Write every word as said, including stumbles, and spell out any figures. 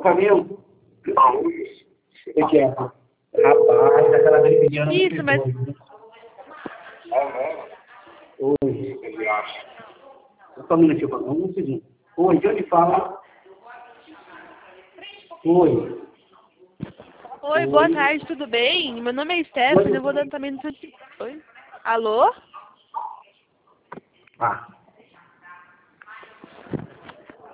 Camilo? O que é? Rapaz, aquela gripezinha não me Isso, mas... Oi. Só um minutinho, um segundo. Oi, de onde fala? Oi. Oi, boa tarde, tudo bem? Meu nome é Stephanie, eu vou dar também no seu... Oi? Alô? Ah.